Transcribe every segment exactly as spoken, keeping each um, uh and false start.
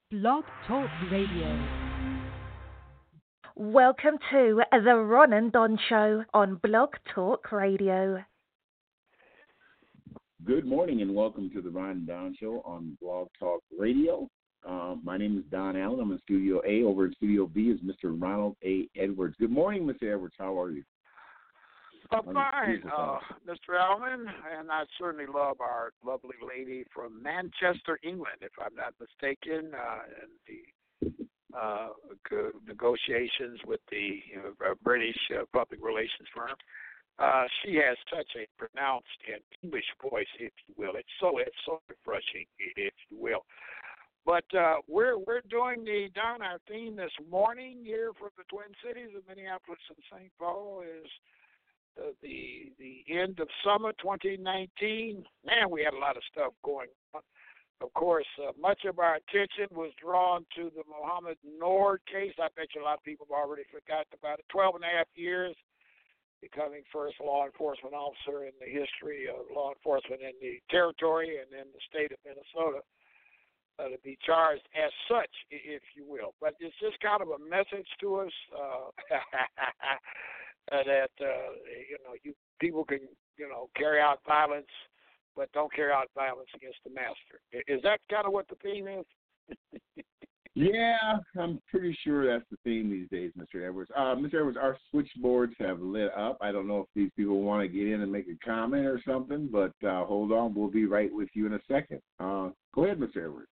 Blog Talk Radio. Welcome to the Ron and Don Show on Blog Talk Radio. Good morning and welcome to the Ron and Don Show on Blog Talk Radio. Uh, my name is Don Allen. I'm in Studio A. Over in Studio B is Mister Ronald A. Edwards. Good morning, Mister Edwards. How are you? Oh, fine, uh, Mister Allen, and I certainly love our lovely lady from Manchester, England, if I'm not mistaken, uh, and the uh, negotiations with the uh, British uh, public relations firm. Uh, she has such a pronounced and English voice, if you will. It's so it's so refreshing, if you will. But uh, we're we're doing the Don. Our theme this morning here for the Twin Cities of Minneapolis and Saint Paul is Uh, the the end of summer twenty nineteen. Man, we had a lot of stuff going on. Of course, uh, much of our attention was drawn to the Mohammed Noor case. I bet you a lot of people have already forgotten about it. Twelve and a half years, becoming first law enforcement officer in the history of law enforcement in the territory and in the state of Minnesota, uh, to be charged as such, if you will. But it's just kind of a message to us. Uh, Uh, that uh, you know, you people can you know carry out violence, but don't carry out violence against the master. Is that kind of what the theme is? Yeah, I'm pretty sure that's the theme these days, Mister Edwards. Uh, Mister Edwards, our switchboards have lit up. I don't know if these people want to get in and make a comment or something, but uh, hold on, we'll be right with you in a second. Uh, go ahead, Mister Edwards.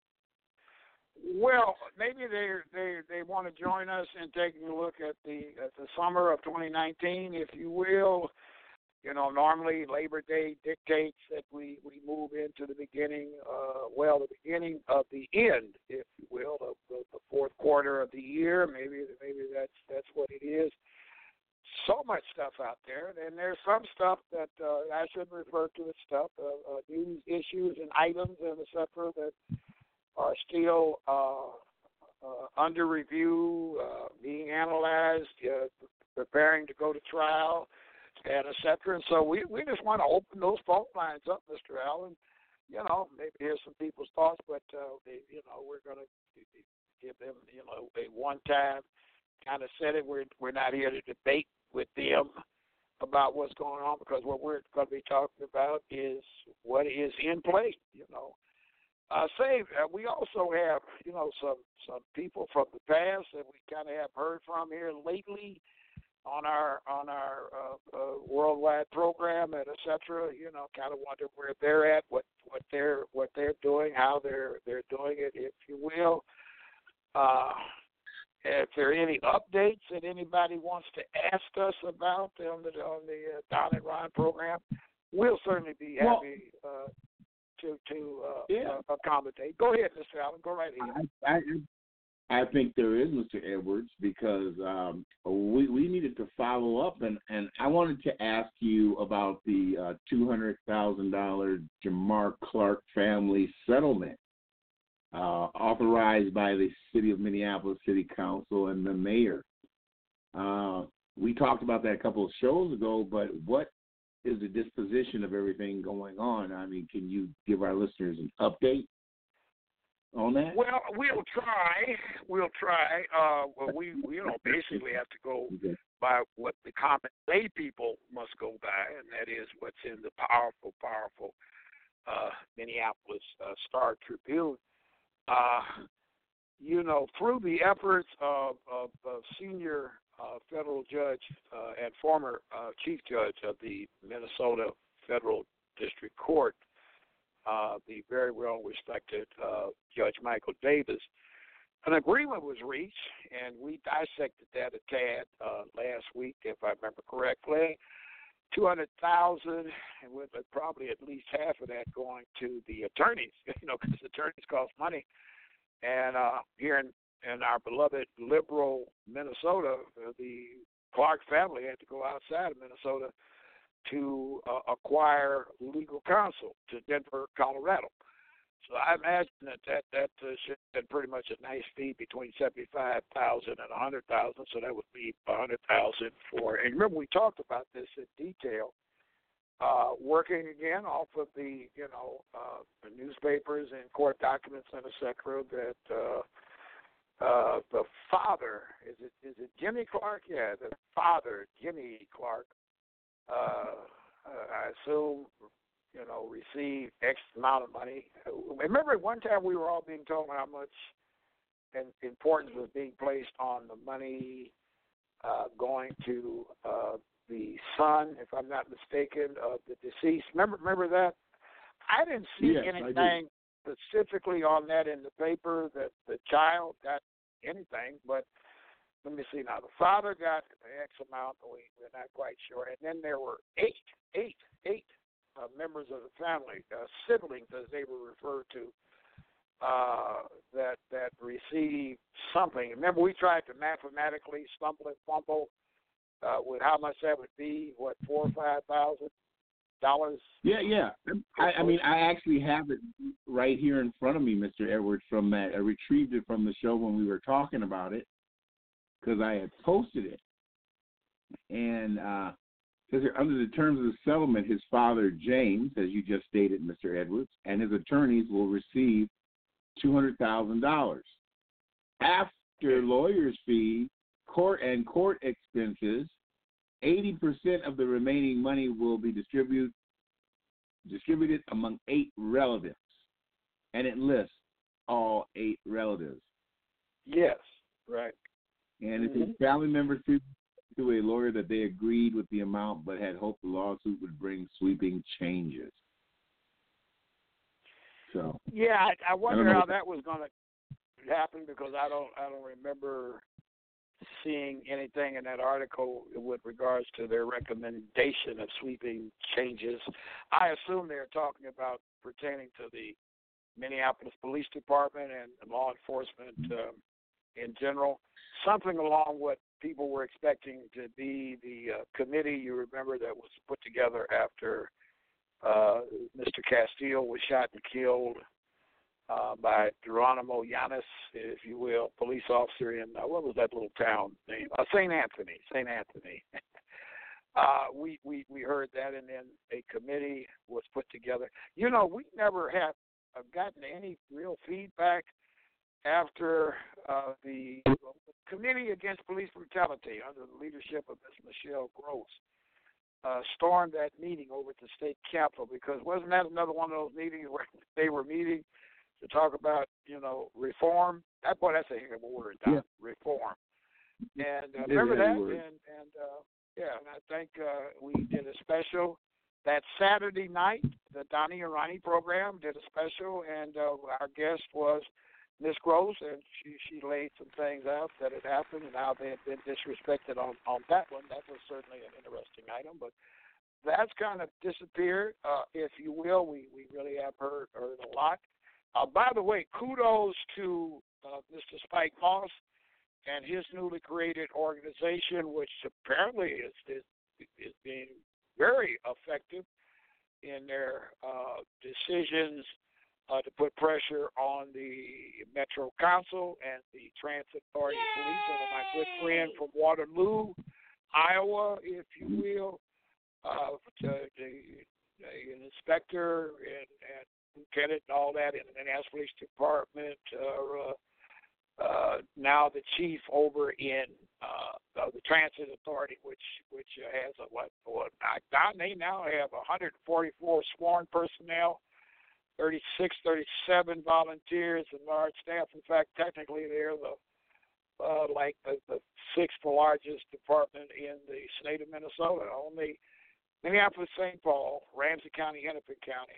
Well, maybe they they they want to join us in taking a look at the at the summer of twenty nineteen, if you will. You know, normally Labor Day dictates that we, we move into the beginning, uh, well, the beginning of the end, if you will, of the, the fourth quarter of the year. Maybe maybe that's that's what it is. So much stuff out there, and there's some stuff that uh, I shouldn't refer to as stuff, uh, uh, news issues and items and et cetera that are still uh, uh, under review, uh, being analyzed, uh, preparing to go to trial, and et cetera. And so we, we just want to open those phone lines up, Mister Allen. You know, maybe hear some people's thoughts, but, uh, they, you know, we're going to give them, you know, a one-time kind of setting. We're, we're not here to debate with them about what's going on, because what we're going to be talking about is what is in play, you know. Uh, say uh, we also have, you know, some some people from the past that we kind of have heard from here lately on our on our uh, uh, worldwide program and et cetera. You know, kind of wonder where they're at, what what they're what they're doing, how they're they're doing it, if you will. Uh, if there are any updates that anybody wants to ask us about on the on the uh, Don and Ron program, we'll certainly be happy. Well, uh, to to uh, yeah. uh, accommodate. Go ahead, Mister Allen. Go right ahead. I, I, I think there is, Mister Edwards, because um, we we needed to follow up, and, and I wanted to ask you about the uh, two hundred thousand dollars Jamar Clark family settlement uh, authorized by the City of Minneapolis City Council and the mayor. Uh, we talked about that a couple of shows ago, but what is the disposition of everything going on? I mean, can you give our listeners an update on that? Well, we'll try. We'll try. Uh, well, we, we, you know, basically have to go okay. by what the common lay people must go by, and that is what's in the powerful, powerful uh, Minneapolis uh, Star Tribune. Uh, you know, through the efforts of, of, of senior Uh, federal judge uh, and former uh, chief judge of the Minnesota Federal District Court, uh, the very well-respected uh, Judge Michael Davis, an agreement was reached, and we dissected that a tad uh, last week, if I remember correctly. two hundred thousand dollars, and with probably at least half of that going to the attorneys, you know, because attorneys cost money. And uh, here in In our beloved liberal Minnesota, the Clark family had to go outside of Minnesota to uh, acquire legal counsel to Denver, Colorado. So I imagine that that, that uh, should have been pretty much a nice fee between seventy-five thousand dollars and one hundred thousand dollars. So that would be one hundred thousand dollars for. And remember, we talked about this in detail uh, working again off of the, you know, uh, the newspapers and court documents and et cetera, that uh, uh, the father, is it is it Jimmy Clark? Yeah, the father, Jimmy Clark, uh, uh, I assume, you know, received X amount of money. Remember one time we were all being told how much importance was being placed on the money uh, going to uh, the son, if I'm not mistaken, of the deceased. Remember, remember that? I didn't see yes, anything specifically on that in the paper that the child got anything, but let me see now. The father got X amount, we, we're not quite sure, and then there were eight, eight, eight uh, members of the family, uh, siblings as they were referred to, uh, that that received something. Remember, we tried to mathematically stumble and fumble uh, with how much that would be, what, four or five thousand dollars? Yeah, yeah. I, I mean, I actually have it right here in front of me, Mister Edwards, from that. I retrieved it from the show when we were talking about it because I had posted it. And uh, under the terms of the settlement, his father, James, as you just stated, Mister Edwards, and his attorneys will receive two hundred thousand dollars. After lawyer's fees, court and court expenses, eighty percent of the remaining money will be distribute, distributed among eight relatives. And it lists all eight relatives. Yes, right. And mm-hmm. if his family members to, to a lawyer that they agreed with the amount but had hoped the lawsuit would bring sweeping changes. So yeah, I, I wonder I how that was going to happen because I don't, I don't remember seeing anything in that article with regards to their recommendation of sweeping changes. I assume they're talking about pertaining to the Minneapolis Police Department and law enforcement um, in general, something along what people were expecting to be the uh, committee, you remember, that was put together after uh, Mister Castile was shot and killed uh, by Geronimo Yanis, if you will, police officer in, uh, what was that little town name? Uh, Saint Anthony, Saint Anthony. uh, we, we, we heard that, and then a committee was put together. You know, we never have uh, gotten any real feedback after uh, the Committee Against Police Brutality under the leadership of Miz Michelle Gross uh, stormed that meeting over at the state capitol, because wasn't that another one of those meetings where they were meeting to talk about, you know, reform? That boy, that's a heck of a word, Don. Yeah. Reform. And uh, remember that? And, and uh, yeah, and I think uh, we did a special that Saturday night. The Donnie and Ronnie program did a special, and uh, our guest was Miss Gross, and she, she laid some things out that had happened and how they had been disrespected on, on that one. That was certainly an interesting item, but that's kind of disappeared, uh, if you will. We we really have heard, heard a lot. Uh, by the way, kudos to uh, Mister Spike Moss and his newly created organization, which apparently is, is, is being very effective in their uh, decisions Uh, to put pressure on the Metro Council and the Transit Authority Yay! Police, and my good friend from Waterloo, Iowa, if you will, uh, to, to, uh, an inspector and, and lieutenant and all that in the Minneapolis Police Department, uh, uh, now the chief over in uh, the Transit Authority, which which uh, has a, what, what they now have one hundred forty-four sworn personnel, thirty-six, thirty-seven volunteers, and large staff. In fact, technically, they're the uh, like the, the sixth largest department in the state of Minnesota. Only Minneapolis, Saint Paul, Ramsey County, Hennepin County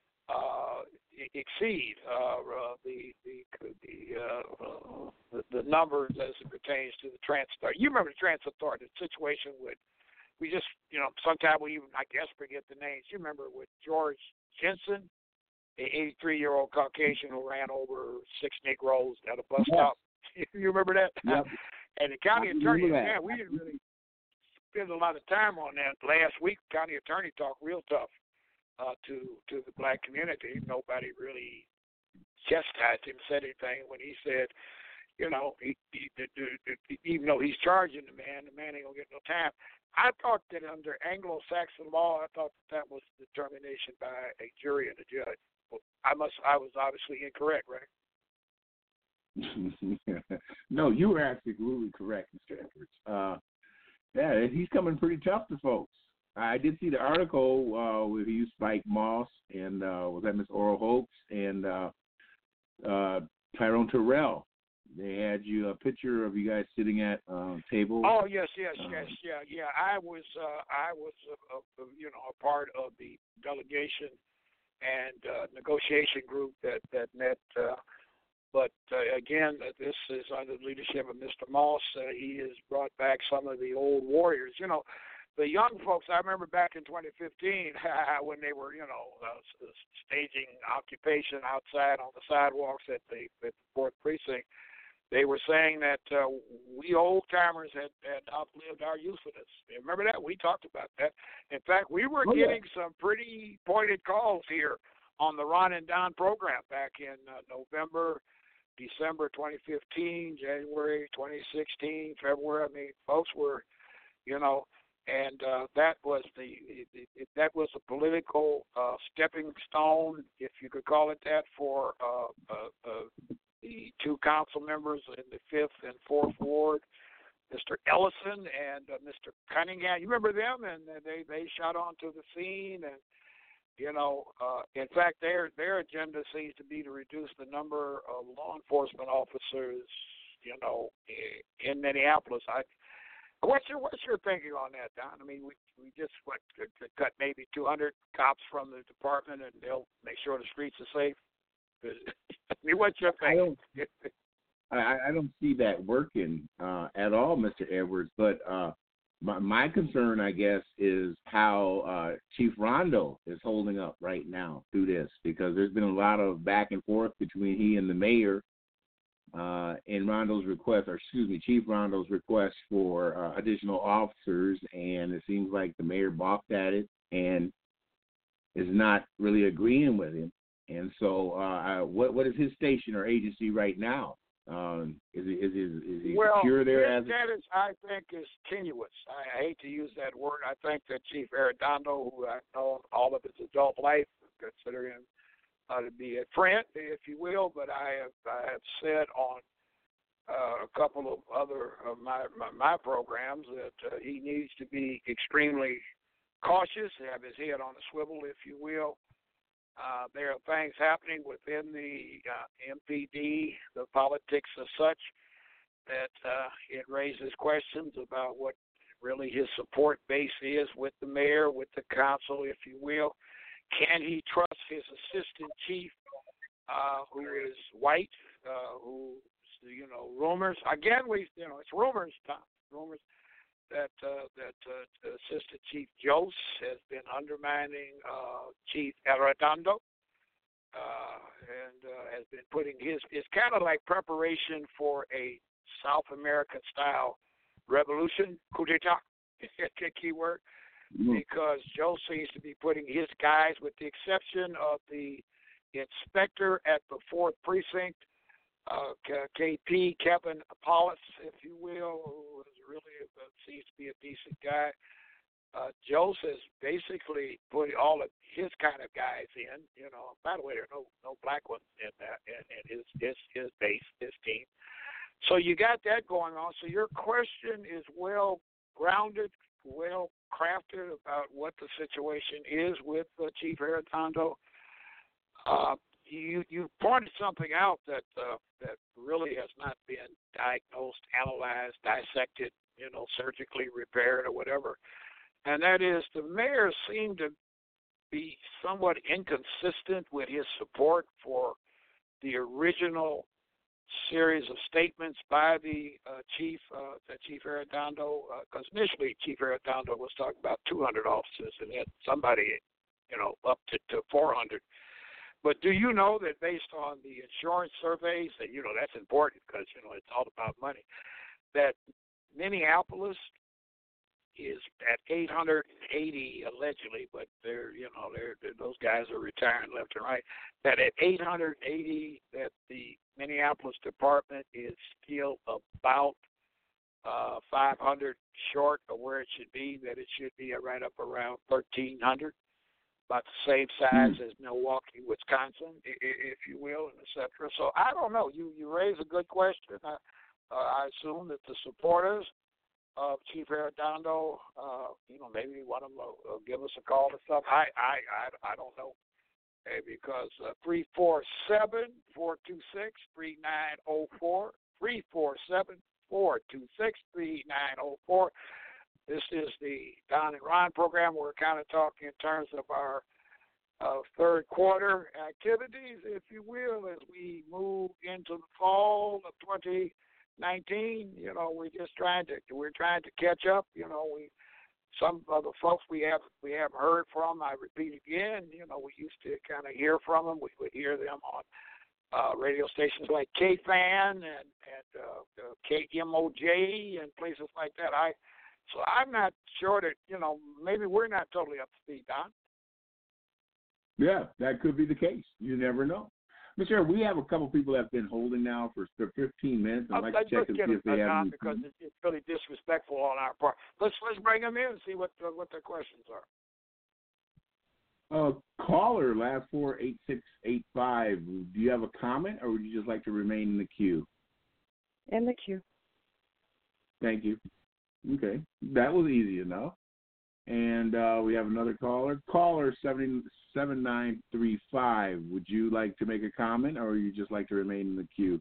uh, exceed uh, uh, the the the, uh, uh, the the numbers as it pertains to the Transit Authority. You remember the Transit Authority, the situation with we just you know sometimes we even I guess forget the names. You remember with George Jensen, the eighty-three-year-old Caucasian who ran over six Negroes at a bus yes. stop. You remember that? Yep. And the county I attorney, that. man, we didn't really spend a lot of time on that. Last week, the county attorney talked real tough uh, to to the black community. Nobody really chastised him, said anything when he said, you know, he, he, even though he's charging the man, the man ain't gonna get no time. I thought that under Anglo-Saxon law, I thought that, that was determination by a jury and a judge. Well, I must, I was obviously incorrect, right? No, you were absolutely correct, Mister Edwards. Uh, yeah, he's coming pretty tough to folks. I did see the article uh, where he used Spike Moss and uh, was that Miss Oral Hopes and uh, uh, Tyrone Terrell. They had you a picture of you guys sitting at a uh, table. Oh yes, yes, um, yes, yeah, yeah. I was, uh, I was, a, a, you know, a part of the delegation and uh, negotiation group that that met. Uh, but uh, again, this is under the leadership of Mister Moss. Uh, he has brought back some of the old warriors. You know, the young folks. I remember back in twenty fifteen when they were, you know, uh, staging occupation outside on the sidewalks at the, at the fourth precinct. They were saying that uh, we old-timers had, had outlived our usefulness. Remember that? We talked about that. In fact, we were oh, getting yeah. some pretty pointed calls here on the Ron and Don program back in uh, November, December twenty fifteen, January twenty sixteen, February. I mean, folks were, you know, and uh, that was the it, it, that was a political uh, stepping stone, if you could call it that, for uh, uh, uh, the two council members in the fifth and fourth ward, Mister Ellison and uh, Mister Cunningham. You remember them? And they they shot onto the scene, and you know, uh, in fact, their their agenda seems to be to reduce the number of law enforcement officers, you know, in Minneapolis. I, what's your what's your thinking on that, Don? I mean, we we just what could, could cut maybe two hundred cops from the department, and they'll make sure the streets are safe. I mean, what's your thinking? I don't, I, I don't see that working uh, at all, Mister Edwards. But uh, my, my concern, I guess, is how uh, Chief Rondo is holding up right now through this, because there's been a lot of back and forth between he and the mayor uh, in Rondo's request, or excuse me, Chief Rondo's request for uh, additional officers, and it seems like the mayor balked at it and is not really agreeing with him. And so, uh, what what is his station or agency right now? Um, is he is he, is he well, secure there? His as status, I think, is tenuous. I, I hate to use that word. I think that Chief Arredondo, who I've known all of his adult life, consider him uh, to be a friend, if you will. But I have I have said on uh, a couple of other of my my, my programs that uh, he needs to be extremely cautious, have his head on a swivel, if you will. Uh, there are things happening within the uh, M P D, the politics as such, that uh, it raises questions about what really his support base is with the mayor, with the council, if you will. Can he trust his assistant chief, uh, who is white, uh, who, you know, rumors, again, we, you know, it's rumors, Tom, rumors that uh, that uh, Assistant Chief Jose has been undermining uh, Chief Arredondo uh, and uh, has been putting his, it's kind of like preparation for a South American style revolution, coup d'etat, key word, mm-hmm. because Jose seems to be putting his guys, with the exception of the inspector at the fourth precinct, uh, K P, Kevin Apollos, if you will, who is really uh, seems to be a decent guy. Uh, Jose is basically putting all of his kind of guys in. You know, by the way, there are no no black ones in that in, in his his his base, his team. So you got that going on. So your question is well grounded, well crafted about what the situation is with uh, Chief Arredondo. Uh, You you pointed something out that uh, that really has not been diagnosed, analyzed, dissected, you know, surgically repaired or whatever, and that is the mayor seemed to be somewhat inconsistent with his support for the original series of statements by the uh, chief, uh, the Chief Arredondo, because uh, initially Chief Arredondo was talking about two hundred officers, and then somebody, you know, up to, to four hundred. But do you know that based on the insurance surveys, that, you know, that's important because, you know, it's all about money, that Minneapolis is at eight hundred eighty allegedly, but they're, you know, they're, they're, those guys are retiring left and right, that at eight hundred eighty that the Minneapolis department is still about uh, five hundred short of where it should be, that it should be right up around thirteen hundred, about the same size mm. as Milwaukee, Wisconsin, if you will, and et cetera. So I don't know. You, you raise a good question. I, uh, I assume that the supporters of Chief Arredondo, uh, you know, maybe one of them will, will give us a call or something. I, I, I, I don't know. Hey, because uh, three four seven, four two six, three nine zero four, three four seven, four two six, three nine zero four. This is the Don and Ron program. We're kind of talking in terms of our uh, third quarter activities, if you will, as we move into the fall of twenty nineteen. You know, we're just trying to we're trying to catch up. You know, we. Some of the folks we have we haven't heard from, I repeat again, you know, we used to kind of hear from them. We would hear them on uh, radio stations like K F A N and, and uh, uh, K M O J and places like that. I so I'm not sure that, you know, maybe we're not totally up to speed, Don. Yeah, that could be the case. You never know. Mister We have a couple people that have been holding now for fifteen minutes. I'd like to check and see if they have any. Because it's, it's really disrespectful on our part. Let's let's bring them in and see what uh, what their questions are. Uh, caller, last four eight six eight five. Do you have a comment, or would you just like to remain in the queue? In the queue. Thank you. Okay, that was easy enough. And uh, we have another caller. Caller seven seven nine three five. Would you like to make a comment, or would you just like to remain in the queue?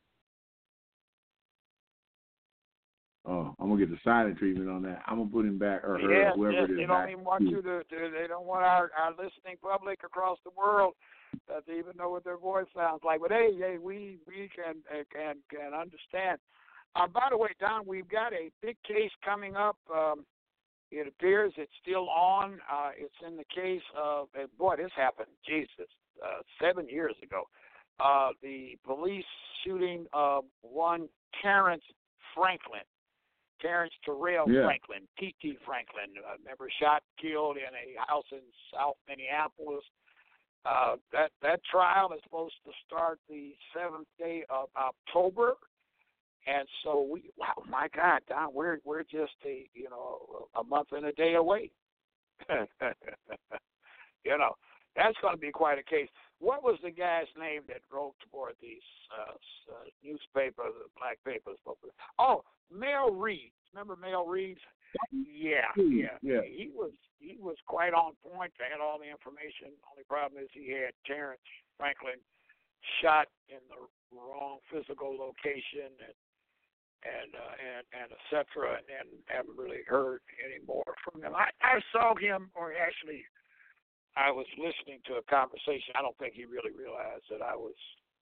Oh, I'm gonna get the silent treatment on that. I'm gonna put him back, or her, yes, or whoever yes, it is. They don't even want you to, to. They don't want our, our listening public across the world uh, to even know what their voice sounds like. But hey, hey, we we can uh, can can understand. Uh, by the way, Don, we've got a big case coming up. Um, It appears it's still on. Uh, it's in the case of, uh, boy, this happened, Jesus, uh, seven years ago. Uh, the police shooting of one Terrence Franklin, Terrence Terrell yeah. Franklin, T T Franklin, uh, remember, shot, killed in a house in South Minneapolis. Uh, that, that trial is supposed to start the seventh day of October. And so we, wow, my God, Don, we're we're just a you know a month and a day away. you know, that's going to be quite a case. What was the guy's name that wrote for these uh, uh, newspapers, the black papers? Oh, Mel Reeves. Remember Mel Reeves? Yeah, yeah, yeah. He was he was quite on point. They had all the information. Only problem is he had Terrence Franklin shot in the wrong physical location and. And, uh, and and et cetera, and, and haven't really heard any more from him. I, I saw him, or actually, I was listening to a conversation. I don't think he really realized that I was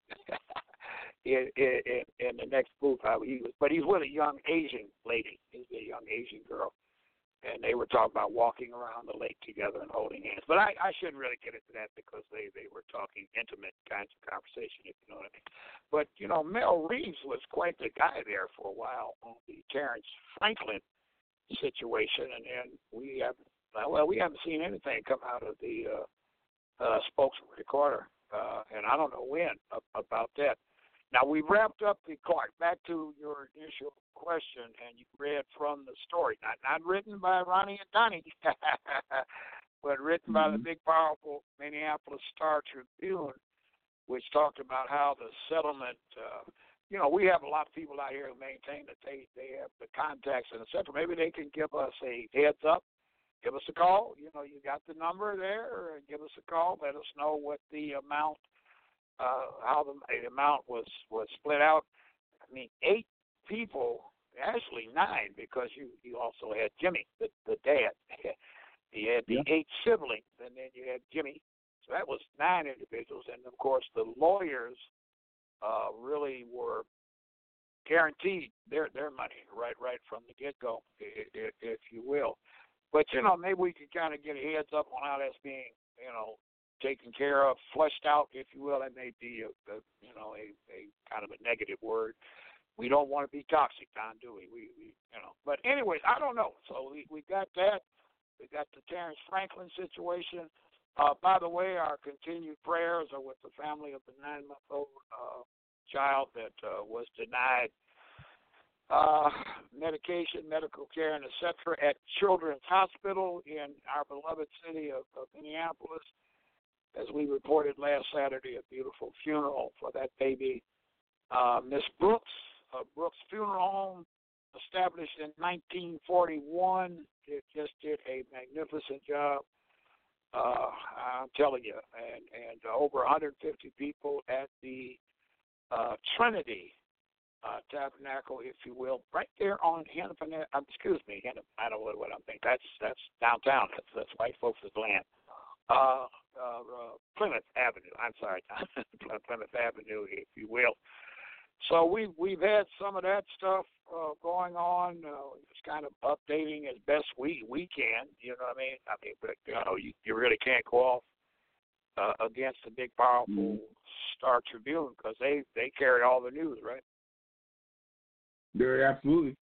in, in, in the next booth. I, he was, but he's with a young Asian lady. He's a young Asian girl, and they were talking about walking around the lake together and holding hands. But I, I shouldn't really get into that because they, they were talking intimate kinds of conversation, if you know what I mean. But, you know, Mel Reeves was quite the guy there for a while on the Terrence Franklin situation, and then we haven't, well, we haven't seen anything come out of the uh, uh, spokesman recorder, uh, and I don't know when about that. Now, we wrapped up the Clark. Back to your initial question, and you read from the story, not not written by Ronnie and Donnie, but written mm-hmm. by the big, powerful Minneapolis Star Tribune, which talked about how the settlement, uh, you know, we have a lot of people out here who maintain that they, they have the contacts and et cetera. Maybe they can give us a heads up, give us a call. You know, you got the number there, give us a call, let us know what the amount, uh, how the, the amount was, was split out. I mean, eight people, actually nine, because you, you also had Jimmy, the, the dad. You had the yeah. eight siblings, and then you had Jimmy. So that was nine individuals, and of course the lawyers uh, really were guaranteed their their money right right from the get go, if, if you will. But you know, maybe we could kind of get a heads up on how that's being you know taken care of, flushed out, if you will. That may be a, a you know a, a kind of a negative word. We don't want to be toxic, Don, do we? We, we you know. But anyways, I don't know. So we we got that. We got the Terrence Franklin situation. Uh, by the way, our continued prayers are with the family of the nine-month-old uh, child that uh, was denied uh, medication, medical care, and et cetera at Children's Hospital in our beloved city of, of Minneapolis. As we reported last Saturday, a beautiful funeral for that baby. Uh, Miss Brooks, uh, Brooks Funeral Home, established in nineteen forty-one, it just did a magnificent job. Uh, I'm telling you, and, and uh, over one hundred fifty people at the uh, Trinity uh, Tabernacle, if you will, right there on Hennepin. Uh, excuse me, Hennepin, I don't know what I'm thinking. That's that's downtown. That's, that's white folks' land. Uh, uh, uh, Plymouth Avenue. I'm sorry, Plymouth Avenue, if you will. So we we've had some of that stuff uh, going on. Uh, just kind of updating as best we, we can. You know what I mean? I mean, but you know, you, you really can't go off uh, against the big, powerful mm-hmm. Star Tribune because they they carry all the news, right? They're absolutely.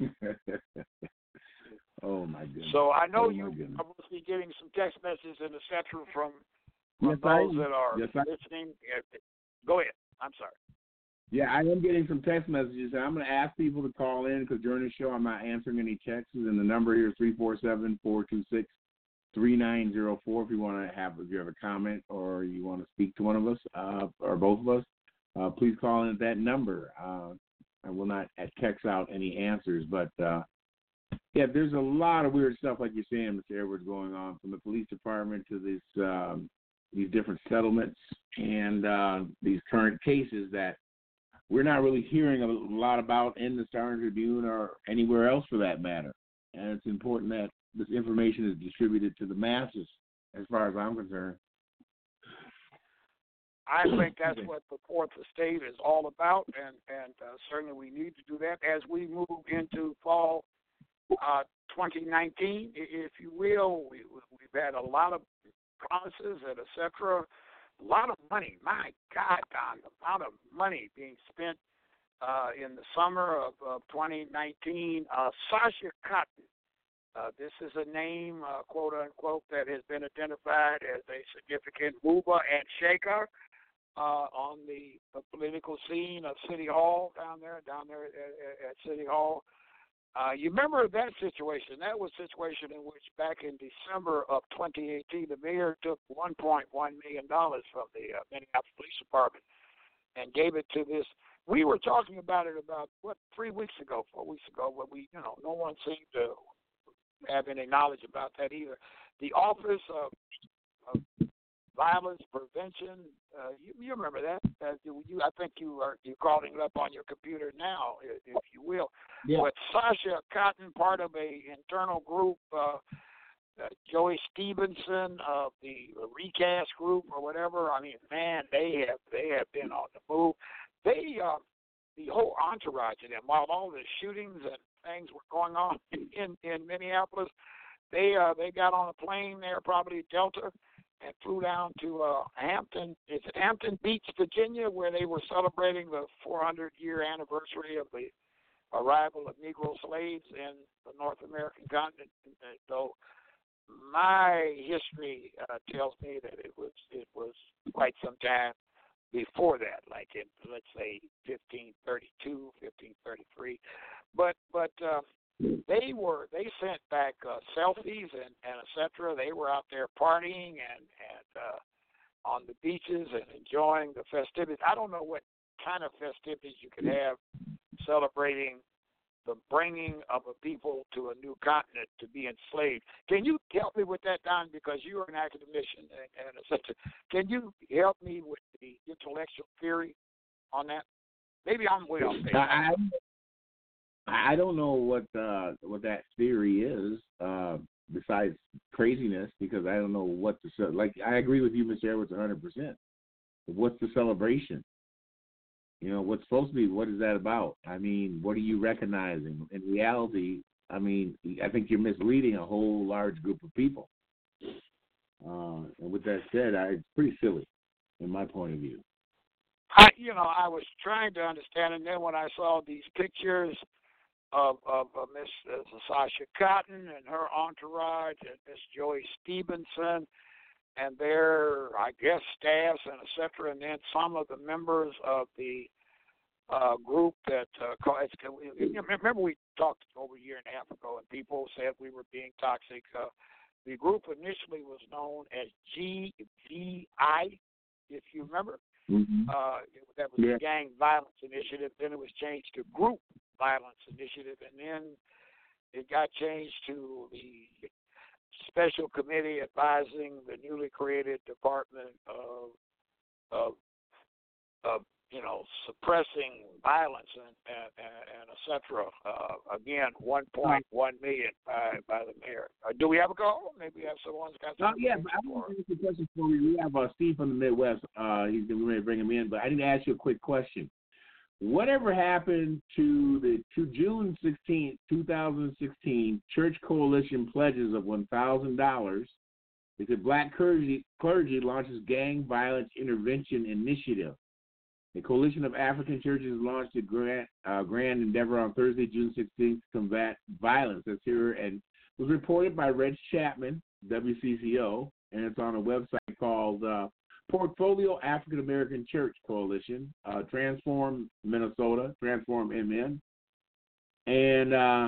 Oh my goodness. So I know oh, you goodness. must be getting some text messages and et cetera from, from yes, those that are yes, listening. Go ahead. I'm sorry. Yeah, I am getting some text messages, and I'm going to ask people to call in because during the show I'm not answering any texts, and the number here is three four seven, four two six, three nine zero four if you want to have if you have a comment or you want to speak to one of us uh, or both of us. Uh, please call in at that number. Uh, I will not text out any answers, but uh, yeah, there's a lot of weird stuff like you're saying, Mister Edwards, going on from the police department to this um, these different settlements and uh, these current cases that we're not really hearing a lot about in the Star Tribune or anywhere else for that matter. And it's important that this information is distributed to the masses as far as I'm concerned. I think that's what the Fourth Estate is all about, and, and uh, certainly we need to do that as we move into fall uh, twenty nineteen, if you will. We, we've had a lot of promises and et cetera. A lot of money, my God, Don, the amount of money being spent uh, in the summer of, of twenty nineteen. Uh, Sasha Cotton, uh, this is a name, uh, quote unquote, that has been identified as a significant mover and shaker uh, on the, the political scene of City Hall down there, down there at, at City Hall. Uh, you remember that situation? That was a situation in which back in December of twenty eighteen, the mayor took one point one million dollars from the uh, Minneapolis Police Department and gave it to this. We were talking about it about, what, three weeks ago, four weeks ago, but we, you know, no one seemed to have any knowledge about that either. The Office of, of Violence Prevention, uh, you, you remember that? Uh, you, I think you are you're calling it up on your computer now, if, if you will. Yeah. But Sasha Cotton, part of a internal group, uh, uh, Joey Stevenson of the Recast Group or whatever. I mean, man, they have they have been on the move. They, uh, the whole entourage of them, while all the shootings and things were going on in in, in Minneapolis, they uh, they got on a plane there, probably Delta, and flew down to uh, Hampton. Is it Hampton Beach, Virginia, where they were celebrating the four hundred year anniversary of the arrival of Negro slaves in the North American continent. And so my history uh, tells me that it was it was quite some time before that, like in, let's say, fifteen thirty-two, fifteen thirty-three. But but uh, they were they sent back uh, selfies and, and et cetera. They were out there partying and and uh, on the beaches and enjoying the festivities. I don't know what kind of festivities you could have celebrating the bringing of a people to a new continent to be enslaved. Can you help me with that, Don? Because you are an academician and, and et cetera. Can you help me with the intellectual theory on that? Maybe I'm way off base. I, I don't know what uh, what that theory is uh, besides craziness, because I don't know what to like. I agree with you, Mister Edwards, one hundred percent. What's the celebration? You know, what's supposed to be, what is that about? I mean, what are you recognizing? In reality, I mean, I think you're misleading a whole large group of people. Uh, and with that said, I, it's pretty silly in my point of view. I, you know, I was trying to understand, and then when I saw these pictures of, of, of Miss uh, Sasha Cotton and her entourage and Miss Joey Stevenson and their, I guess, staffs and et cetera, and then some of the members of the uh, group that uh, call, it's, remember we talked over a year and a half ago, and people said we were being toxic. Uh, the group initially was known as G V I, if you remember. Mm-hmm. Uh, that was yeah. the Gang Violence Initiative. Then it was changed to Group Violence Initiative, and then it got changed to the Special Committee advising the newly created Department of, of, of you know, suppressing violence and, and, and et cetera. Uh, again, one point one million by, by the mayor. Uh, do we have a call? Maybe we have someone's got uh, some yeah, but I want to ask you a question for you. We have uh, Steve from the Midwest. Uh, he's we may bring him in, but I need to ask you a quick question. Whatever happened to the to June sixteenth, twenty sixteen Church Coalition pledges of one thousand dollars because Black clergy, clergy launches Gang Violence Intervention Initiative? The Coalition of African Churches launched a grand, uh, grand endeavor on Thursday, June sixteenth, to combat violence. That's here, and was reported by Reg Chapman, W C C O, and it's on a website called uh, Portfolio African American Church Coalition, uh, Transform Minnesota, Transform M N. And uh,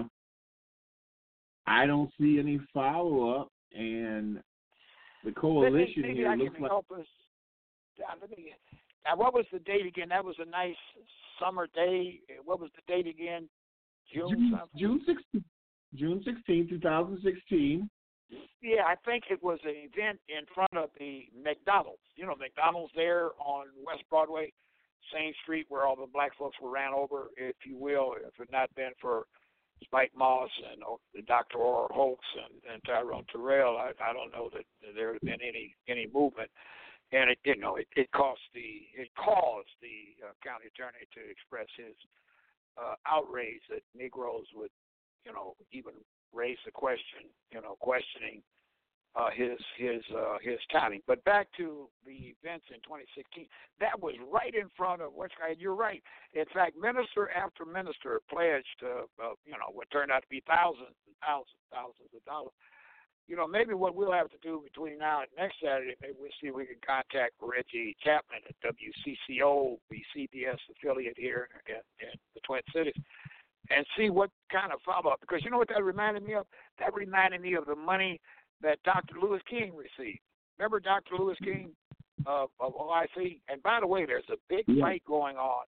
I don't see any follow-up, and the coalition maybe, maybe here I looks can like... help us. Uh, let me, uh, what was the date again? That was a nice summer day. What was the date again? June June, something? June sixteenth, June sixteenth, twenty sixteen. Yeah, I think it was an event in front of the McDonald's. You know, McDonald's there on West Broadway, same street where all the black folks were ran over, if you will, if it had not been for Spike Moss and uh, Doctor Orr Holtz and, and Tyrone Terrell, I, I don't know that there would have been any any movement. And it, you know, it, it cost the it caused the uh, county attorney to express his uh, outrage that Negroes would, you know, even raise the question, you know, questioning uh, his his uh, his timing. But back to the events in twenty sixteen, that was right in front of what's. You're right. In fact, minister after minister pledged, uh, uh, you know, what turned out to be thousands and thousands, thousands of dollars. You know, maybe what we'll have to do between now and next Saturday, maybe we'll see if we can contact Reggie Chapman at W C C O, the C B S affiliate here in, in the Twin Cities, and see what kind of follow-up. Because you know what that reminded me of? That reminded me of the money that Doctor Lewis King received. Remember Doctor Lewis King uh, of O I C? And by the way, there's a big Yeah. fight going on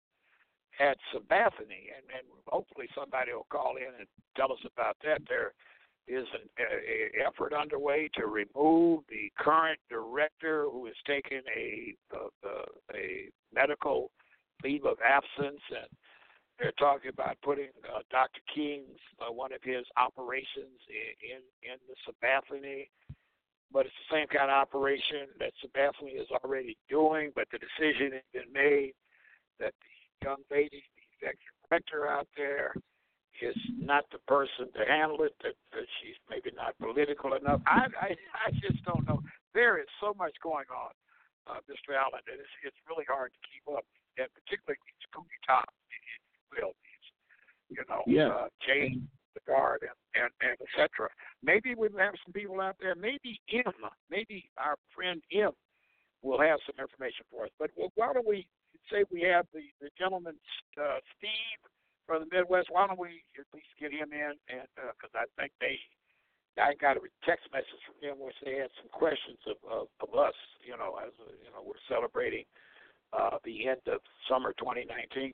at Sabathani, and, and hopefully somebody will call in and tell us about that. There is an a, a effort underway to remove the current director who has taken a, a, a, a medical leave of absence, and they're talking about putting uh, Doctor King's, uh, one of his operations in, in, in the Sabathani, but it's the same kind of operation that Sabathani is already doing, but the decision has been made that the young lady, the executive director out there, is not the person to handle it, that, that she's maybe not political enough. I, I I just don't know. There is so much going on, uh, Mister Allen, that it's, it's really hard to keep up, and particularly these coup d'etats, will you know, Yeah. uh, change the guard and, and, and et cetera. Maybe we have some people out there, maybe M, maybe our friend M will have some information for us. But why don't we say we have the, the gentleman, uh, Steve, from the Midwest, why don't we at least get him in? And because uh, I think they, I got a text message from him which they had some questions of, of, of us, you know, as a, you know, we're celebrating uh, the end of summer twenty nineteen.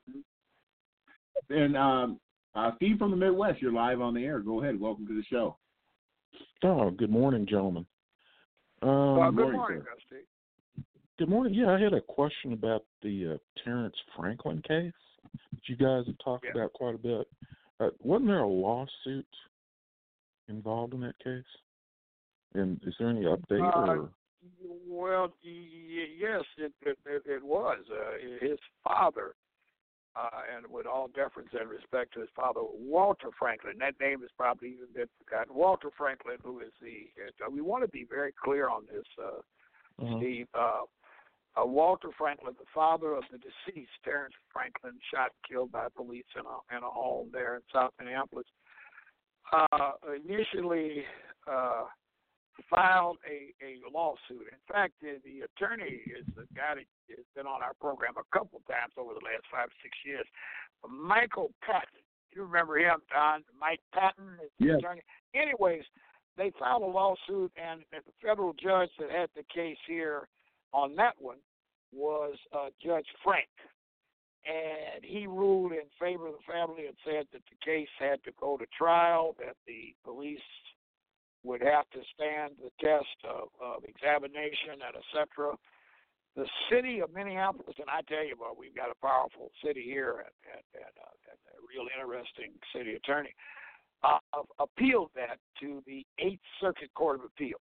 And um, uh, Steve from the Midwest, you're live on the air. Go ahead. Welcome to the show. Oh, good morning, gentlemen. Um, Uh, good morning, morning, sir. Dusty. good morning. Yeah, I had a question about the uh, Terrence Franklin case that you guys have talked Yeah. about quite a bit. Uh, wasn't there a lawsuit involved in that case? And is there any update? Uh, or Well, y- yes, it it, it, it was. Uh, his father, uh, and with all deference and respect to his father, Walter Franklin. That name has probably even been forgotten. Walter Franklin, who is the. Uh, we want to be very clear on this, uh, uh Steve. Uh, uh, Walter Franklin, the father of the deceased, Terrence Franklin, shot and killed by police in a in a home there in South Minneapolis. Uh, initially. Uh, filed a, a lawsuit. In fact, the, the attorney is the guy that has been on our program a couple times over the last five or six years, Michael Patton. You remember him, Don? Mike Patton is the yes. attorney. Anyways, they filed a lawsuit, and the federal judge that had the case here on that one was uh, Judge Frank. And he ruled in favor of the family and said that the case had to go to trial, that the police would have to stand the test of, of examination and et cetera. The city of Minneapolis, and I tell you what, we've got a powerful city here and, and, and, uh, and a real interesting city attorney, uh, appealed that to the Eighth Circuit Court of Appeals.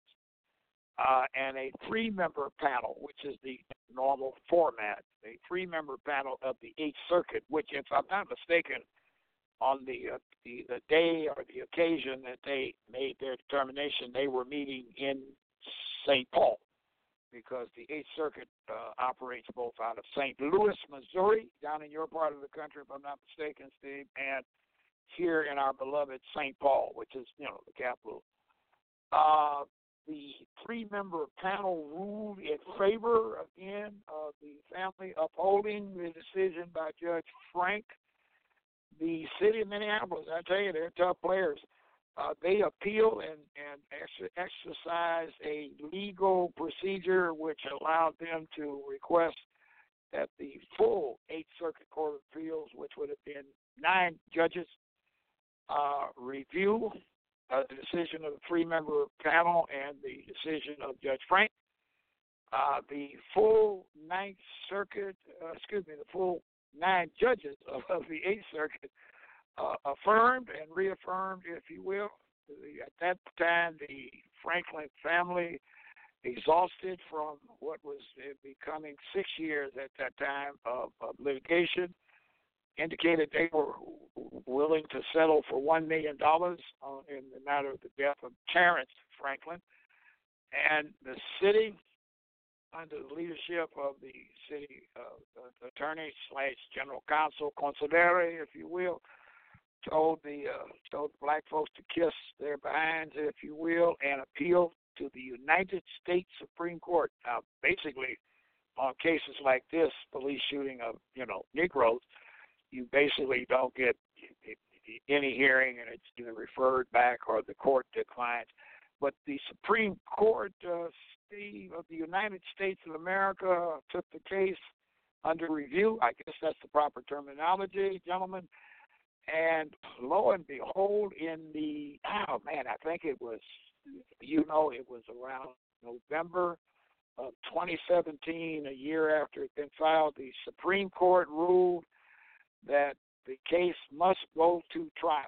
Uh, and a three-member panel, which is the normal format, a three-member panel of the Eighth Circuit, which, if I'm not mistaken, on the, uh, the the day or the occasion that they made their determination, they were meeting in Saint Paul, because the Eighth Circuit uh, operates both out of Saint Louis, Missouri, down in your part of the country, if I'm not mistaken, Steve, and here in our beloved Saint Paul, which is, you know, the capital. Uh, the three-member panel ruled in favor, again, of the family, upholding the decision by Judge Frank. The city of Minneapolis, I tell you, they're tough players. Uh, they appealed and, and ex- exercised a legal procedure which allowed them to request that the full Eighth Circuit Court of Appeals, which would have been nine judges, uh, review uh, the decision of the three-member panel and the decision of Judge Frank. Uh, the full Ninth Circuit, uh, excuse me, the full nine judges of, of the Eighth Circuit uh, affirmed and reaffirmed, if you will. The, at that time, the Franklin family, exhausted from what was uh, becoming six years at that time of, of litigation, indicated they were willing to settle for one million dollars uh, in the matter of the death of Terrence Franklin. And the city, under the leadership of the city uh, attorney slash general counsel, consigliere, if you will, told the uh, told the black folks to kiss their behinds, if you will, and appeal to the United States Supreme Court. Now, basically, on cases like this, police shooting of, you know, Negroes, you basically don't get any hearing, and it's either referred back or the court declines. But the Supreme Court, uh, Steve, of the United States of America took the case under review. I guess that's the proper terminology, gentlemen. And lo and behold, in the, oh man, I think it was, you know, it was around November of twenty seventeen, a year after it had been filed, the Supreme Court ruled that the case must go to trial.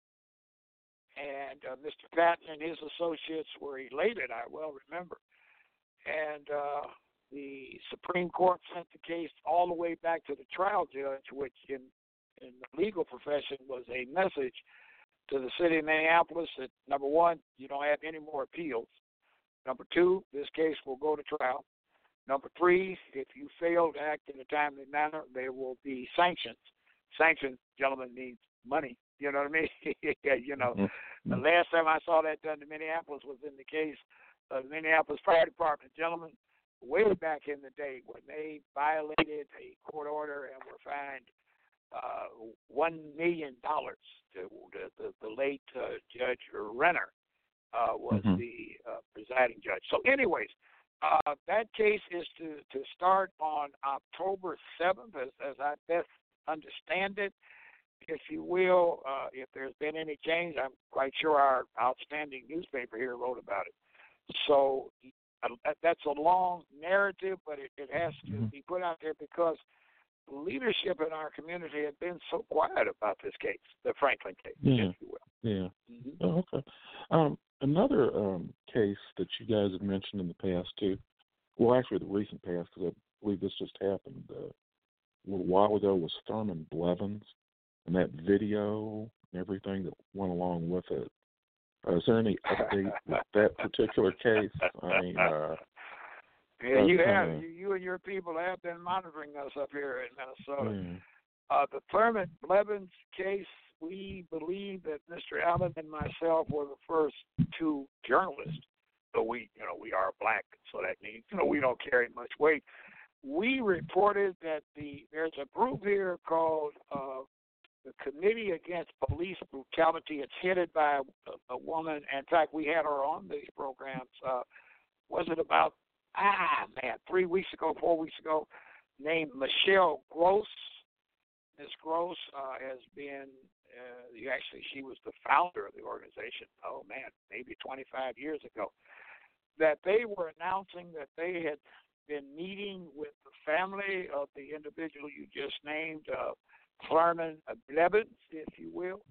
And uh, Mister Patton and his associates were elated, I well remember. And uh, the Supreme Court sent the case all the way back to the trial judge, which in, in the legal profession was a message to the city of Minneapolis that, number one, you don't have any more appeals. Number two, this case will go to trial. Number three, if you fail to act in a timely manner, there will be sanctions. Sanctions, gentlemen, means money. You know what I mean? you know, mm-hmm. The last time I saw that done in Minneapolis was in the case of the Minneapolis Fire Department. Gentlemen, way back in the day when they violated a court order and were fined uh, one million dollars. To the, the, the late uh, Judge Renner uh, was mm-hmm. the uh, presiding judge. So, anyways, uh, that case is to, to start on October seventh, as, as I best understand it. If you will, uh, if there's been any change, I'm quite sure our outstanding newspaper here wrote about it. So uh, that's a long narrative, but it, it has to mm-hmm. be put out there because leadership in our community had been so quiet about this case, the Franklin case, yeah. if you will. Yeah. Mm-hmm. Oh, okay. Um, another um, case that you guys have mentioned in the past, too, well, actually the recent past, because I believe this just happened uh, a little while ago, was Thurman Blevins and that video and everything that went along with it. Uh, is there any update with that particular case? I mean, uh, yeah, you have. You, you and your people have been monitoring us up here in Minnesota. Yeah. Uh, the Thurman Blevins case, we believe that Mister Allen and myself were the first two journalists but we, you know, we are black, so that means, you know, we don't carry much weight. We reported that the there's a group here called uh, the Committee Against Police Brutality. It's headed by a, a woman. In fact, we had her on these programs. Uh, was it about, ah, man, three weeks ago, four weeks ago, named Michelle Gross. Miz Gross uh, has been, uh, actually, she was the founder of the organization, oh, man, maybe twenty-five years ago, that they were announcing that they had been meeting with the family of the individual you just named, uh, Thurman Blevins, if you will,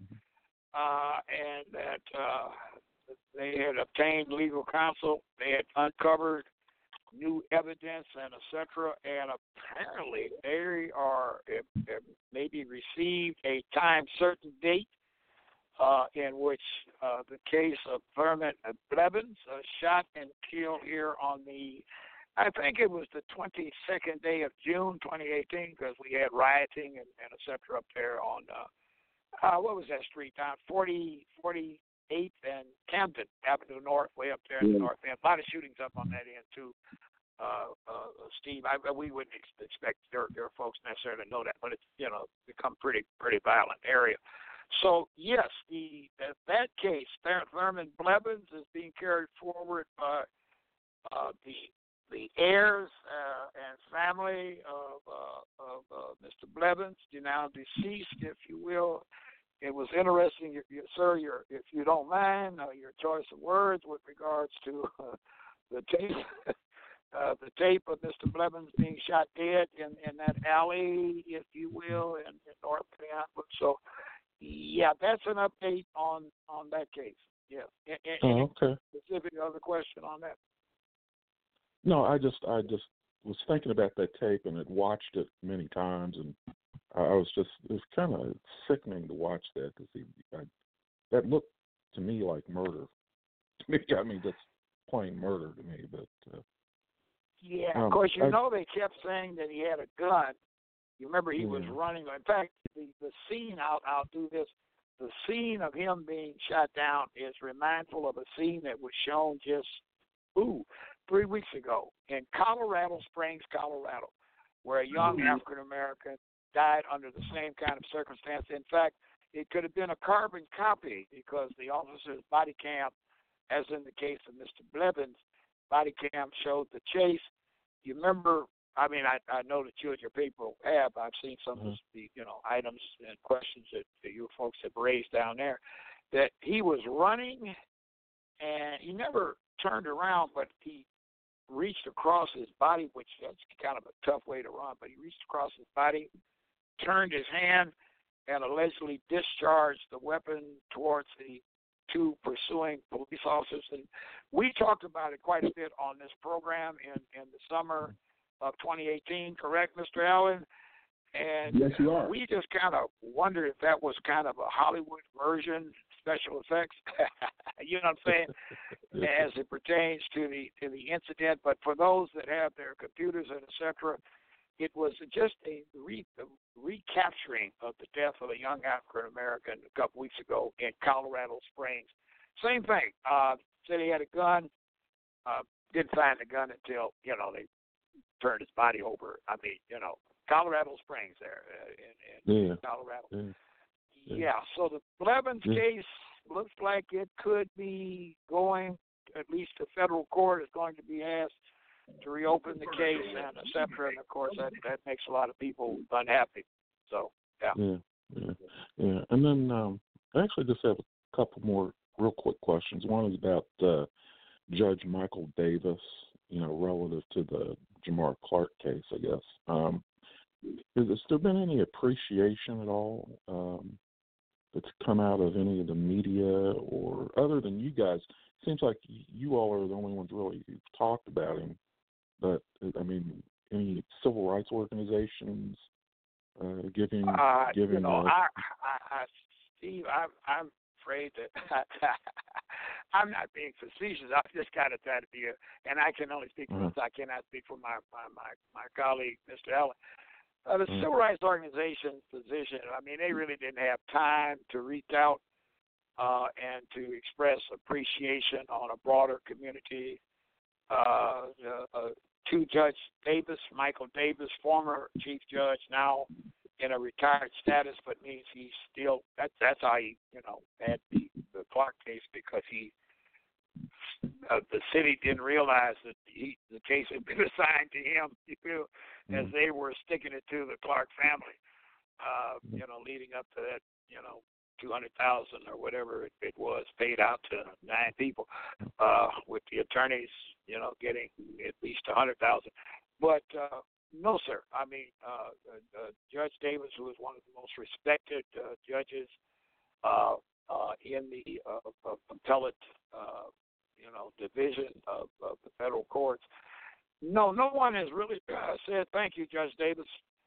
uh, and that uh, they had obtained legal counsel. They had uncovered new evidence and et cetera, and apparently they are uh, maybe received a time certain date uh, in which uh, the case of Thurman Blevins, uh, shot and killed here on the, I think it was the twenty-second day of June twenty eighteen, because we had rioting and, and et cetera up there on, uh, uh, what was that street down, forty, forty-eighth and Camden Avenue North, way up there in the north end. A lot of shootings up on that end, too. Uh, uh, Steve, I, we wouldn't ex- expect their, their folks necessarily to know that, but it's, you know, become pretty pretty violent area. So, yes, the that, that case, Thurman Blevins, is being carried forward by uh, the the heirs uh, and family of, uh, of uh, Mister Blevins, now deceased, if you will. It was interesting, you, you, sir, your, if you don't mind, uh, your choice of words with regards to uh, the tape. Uh, the tape of Mister Blevins being shot dead in, in that alley, if you will, in, in North Minneapolis. So, yeah, that's an update on, on that case. Yeah. And, and Oh, okay. Specific other question on that? No, I just I just was thinking about that tape and had watched it many times, and I was just it was kind of sickening to watch that because that looked to me like murder. To me, I mean, that's plain murder to me, but. Uh, Yeah, um, of course, you I, know they kept saying that he had a gun. You remember he yeah. was running. In fact, the, the scene, I'll, I'll do this, the scene of him being shot down is remindful of a scene that was shown just, ooh, three weeks ago in Colorado Springs, Colorado, where a young Mm-hmm. African-American died under the same kind of circumstance. In fact, it could have been a carbon copy because the officer's body cam, as in the case of Mister Blevins, body cam showed the chase. You remember, I mean, I, I know that you and your people have. I've seen some mm-hmm. of the, you know, items and questions that, that you folks have raised down there, that he was running and he never turned around, but he reached across his body, which that's kind of a tough way to run, but he reached across his body, turned his hand, and allegedly discharged the weapon towards the two pursuing police officers. And we talked about it quite a bit on this program in, in the summer of twenty eighteen, correct, Mister Allen? And yes, you are. We just kind of wondered if that was kind of a Hollywood version, special effects, you know what I'm saying, as it pertains to the to the incident. But for those that have their computers and et cetera, it was just a, re, a recapturing of the death of a young African American a couple weeks ago in Colorado Springs. Same thing. Uh, said he had a gun. Uh, didn't find the gun until, you know, they turned his body over. I mean, you know, Colorado Springs there uh, in, in yeah. Colorado. Yeah. Yeah. yeah. So the Blevins yeah. case looks like it could be going, at least the federal court is going to be asked to reopen the case and et cetera. And of course, that, that makes a lot of people unhappy. So, yeah. Yeah, yeah, yeah. And then um, I actually just have a couple more real quick questions. One is about uh, Judge Michael Davis, you know, relative to the Jamar Clark case, I guess. Um, has there been any appreciation at all um, that's come out of any of the media or other than you guys? It seems like you all are the only ones really who've talked about him. But, I mean, any civil rights organizations uh, giving... Uh, giving you know, uh, I, I, I, Steve, I'm, I'm afraid that I'm not being facetious. I'm just kind of trying to be a... And I can only speak for uh-huh. myself. I cannot speak for my, my, my, my colleague, Mister Allen. Uh, the uh-huh. civil rights organization's position, I mean, they really didn't have time to reach out uh, and to express appreciation on a broader community uh, uh, uh, to Judge Davis, Michael Davis, former chief judge, now in a retired status, but means he's still, that, that's how he, you know, had the, the Clark case, because he, uh, the city didn't realize that he, the case had been assigned to him, you know, as they were sticking it to the Clark family, uh, you know, leading up to that, you know, two hundred thousand or whatever it, it was paid out to nine people, uh, with the attorneys, you know, getting at least one hundred thousand. But uh, no, sir. I mean, uh, uh, Judge Davis, who is one of the most respected uh, judges uh, uh, in the uh, uh, appellate, uh, you know, division of, of the federal courts. No, no one has really uh, said thank you, Judge Davis.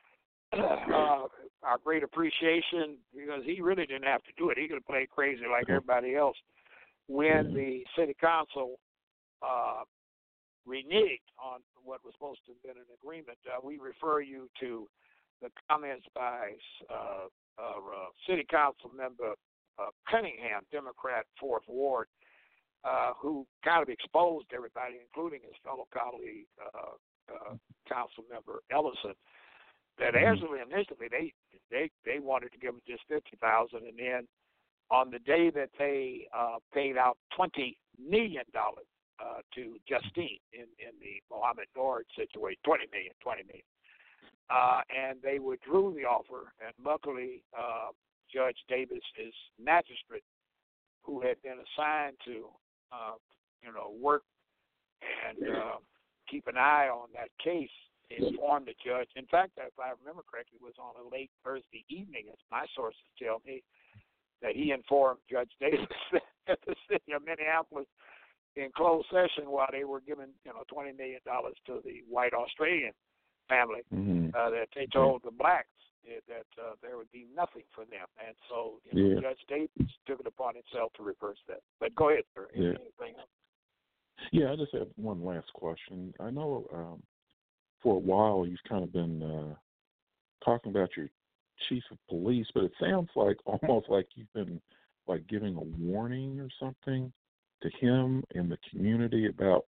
Uh, our great appreciation, because he really didn't have to do it. He could have played crazy like everybody else. When the city council uh, reneged on what was supposed to have been an agreement, uh, we refer you to the comments by uh, uh, City Council member uh, Cunningham, Democrat, Fourth Ward, uh, who kind of exposed everybody, including his fellow colleague, uh, uh, Council member Ellison, that actually initially they they they wanted to give him just fifty thousand, and then on the day that they uh, paid out twenty million dollars uh, to Justine in, in the Mohammed Nord situation, twenty million, twenty million, uh, and they withdrew the offer. And luckily, uh, Judge Davis, his magistrate, who had been assigned to uh, you know work and uh, keep an eye on that case, informed the judge. In fact, if I remember correctly, it was on a late Thursday evening, as my sources tell me, that he informed Judge Davis at the city of Minneapolis in closed session while they were giving, you know, twenty million dollars to the white Australian family, mm-hmm. uh, that they told the blacks that uh, there would be nothing for them. And so you know, yeah. Judge Davis took it upon himself to reverse that. But go ahead, sir. Yeah. Anything else? Yeah, I just have one last question. I know um, for a while you've kind of been uh, talking about your chief of police, but it sounds like almost like you've been like giving a warning or something to him and the community about